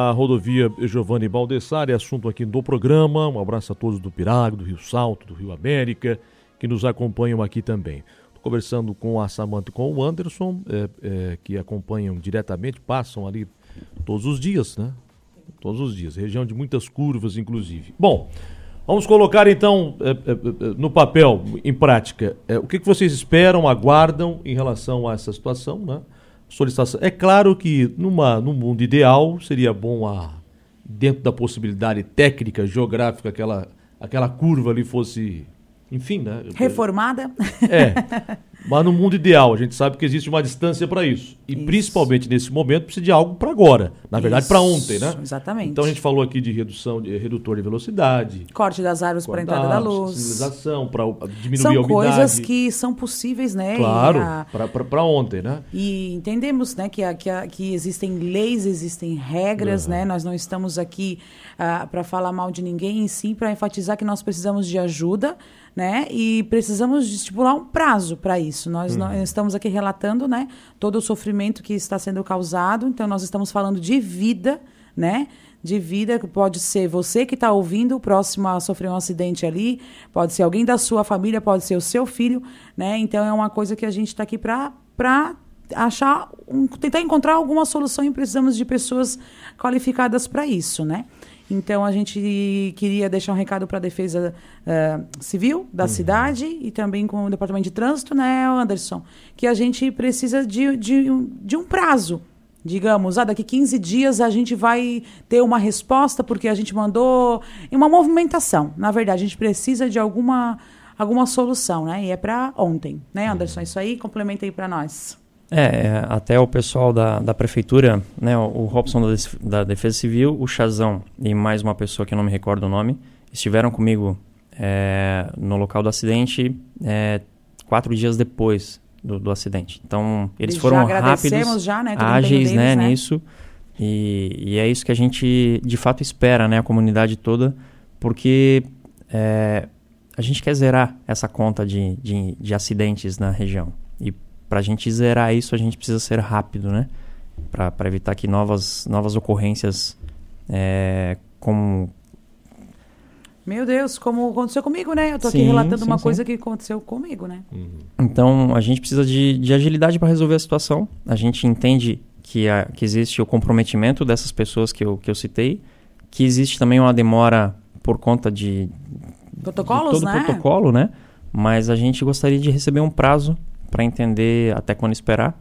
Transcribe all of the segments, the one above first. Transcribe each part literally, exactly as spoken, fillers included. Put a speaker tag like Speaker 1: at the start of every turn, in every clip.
Speaker 1: A rodovia Giovanni Baldessari, assunto aqui do programa. Um abraço a todos do Pirago, do Rio Salto, do Rio América, que nos acompanham aqui também. Estou conversando com a Samanta e com o Anderson, é, é, que acompanham diretamente, passam ali todos os dias, né? Todos os dias, região de muitas curvas, inclusive. Bom, vamos colocar então é, é, no papel, em prática, é, o que, que vocês esperam, aguardam em relação a essa situação, né? Solicitação. É claro que numa, num mundo ideal seria bom, a, dentro da possibilidade técnica, geográfica, aquela, aquela curva ali fosse, enfim, né?
Speaker 2: Reformada.
Speaker 1: É, mas no mundo ideal a gente sabe que existe uma distância para isso. E
Speaker 2: isso.
Speaker 1: Principalmente nesse momento precisa de algo para agora. Na verdade, para ontem, né?
Speaker 2: Exatamente.
Speaker 1: Então a gente falou aqui de redução, de redutor de velocidade.
Speaker 2: Corte das árvores para a entrada da luz.
Speaker 1: Sinalização, para diminuir
Speaker 2: são
Speaker 1: a umidade.
Speaker 2: São coisas que são possíveis, né?
Speaker 1: Claro,
Speaker 2: a...
Speaker 1: para ontem, né?
Speaker 2: E entendemos, né, que, a, que, a, que existem leis, existem regras,
Speaker 1: uhum.
Speaker 2: né? Nós não estamos aqui uh, para falar mal de ninguém, e sim para enfatizar que nós precisamos de ajuda, né? E precisamos de estipular um prazo para isso. Nós, uhum. nós estamos aqui relatando, né, todo o sofrimento que está sendo causado. Então, nós estamos falando de vida, né? De vida, que pode ser você que está ouvindo, o próximo a sofrer um acidente ali, pode ser alguém da sua família, pode ser o seu filho, né? Então, é uma coisa que a gente está aqui para para achar, um, tentar encontrar alguma solução, e precisamos de pessoas qualificadas para isso, né? Então, a gente queria deixar um recado para a Defesa uh, Civil da uhum. cidade e também com o Departamento de Trânsito, né, Anderson? Que a gente precisa de, de, de um prazo. Digamos, ah, daqui quinze dias a gente vai ter uma resposta porque a gente mandou uma movimentação. Na verdade, a gente precisa de alguma, alguma solução, né? E é para ontem, né, Anderson? Isso aí, complementa aí para nós.
Speaker 3: É, até o pessoal da, da prefeitura, né, o Robson da, da Defesa Civil, o Chazão e mais uma pessoa que eu não me recordo o nome, estiveram comigo é, no local do acidente é, quatro dias depois do, do acidente. Então, eles foram rápidos,
Speaker 2: já, né,
Speaker 3: ágeis,
Speaker 2: deles,
Speaker 3: né,
Speaker 2: né,
Speaker 3: nisso, e, e é isso que a gente de fato espera, né, a comunidade toda, porque é, a gente quer zerar essa conta de, de, de acidentes na região. E para a gente zerar isso, a gente precisa ser rápido, né? Para evitar que novas, novas ocorrências é, como...
Speaker 2: Meu Deus, como aconteceu comigo, né? Eu tô
Speaker 3: sim,
Speaker 2: aqui relatando
Speaker 3: sim,
Speaker 2: uma
Speaker 3: sim.
Speaker 2: coisa que aconteceu comigo, né?
Speaker 1: Uhum.
Speaker 3: Então, a gente precisa de, de agilidade para resolver a situação. A gente entende que, a, que existe o comprometimento dessas pessoas que eu, que eu citei, que existe também uma demora por conta de...
Speaker 2: Protocolos,
Speaker 3: de todo
Speaker 2: né?
Speaker 3: o protocolo, né? Mas a gente gostaria de receber um prazo para entender até quando esperar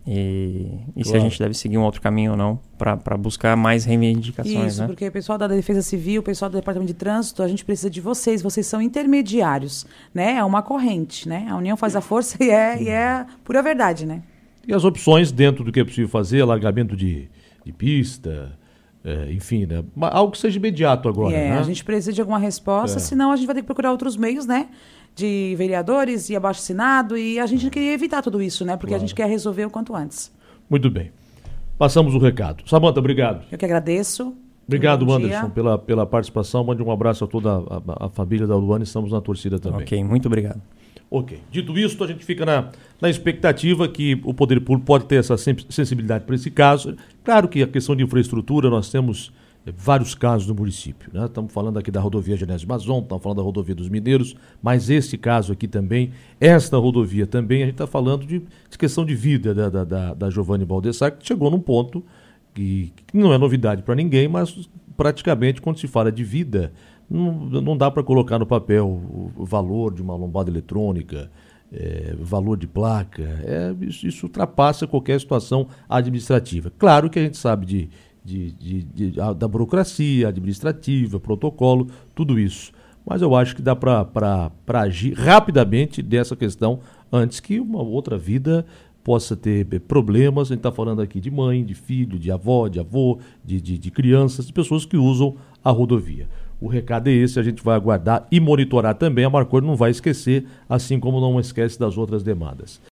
Speaker 3: e, e claro. Se a gente deve seguir um outro caminho ou não para buscar mais reivindicações.
Speaker 2: Isso,
Speaker 3: né?
Speaker 2: Porque o pessoal da Defesa Civil, o pessoal do Departamento de Trânsito, a gente precisa de vocês, vocês são intermediários, né? É uma corrente, né? A união faz a força e é, e é a pura verdade, né?
Speaker 1: E as opções dentro do que é possível fazer, alargamento de, de pista, é, enfim, né? Algo que seja imediato agora,
Speaker 2: é,
Speaker 1: né?
Speaker 2: A gente precisa de alguma resposta, é. senão a gente vai ter que procurar outros meios, né? De vereadores e abaixo-assinado, e a gente não queria evitar tudo isso, né? Porque claro. A gente quer resolver o quanto antes.
Speaker 1: Muito bem. Passamos o recado. Samanta, obrigado.
Speaker 2: Eu que agradeço.
Speaker 1: Obrigado, Anderson, pela, pela participação. Mande um abraço a toda a, a família da Luana, estamos na torcida também.
Speaker 3: Ok, muito obrigado.
Speaker 1: Ok. Dito isso, a gente fica na, na expectativa que o Poder Público pode ter essa sensibilidade para esse caso. Claro que a questão de infraestrutura, nós temos vários casos no município, né? Estamos falando aqui da rodovia Genésio Mazon, estamos falando da rodovia dos Mineiros, mas esse caso aqui também, esta rodovia também, a gente está falando de, de questão de vida da, da, da, da Giovanni Baldessari, que chegou num ponto que, que não é novidade para ninguém, mas praticamente quando se fala de vida, não, não dá para colocar no papel o, o valor de uma lombada eletrônica, é, valor de placa, é, isso, isso ultrapassa qualquer situação administrativa. Claro que a gente sabe de De, de, de, da burocracia administrativa, protocolo, tudo isso. Mas eu acho que dá para agir rapidamente dessa questão antes que uma outra vida possa ter problemas. A gente está falando aqui de mãe, de filho, de avó, de avô, de, de, de crianças, de pessoas que usam a rodovia. O recado é esse, a gente vai aguardar e monitorar também. A Marcor não vai esquecer, assim como não esquece das outras demandas.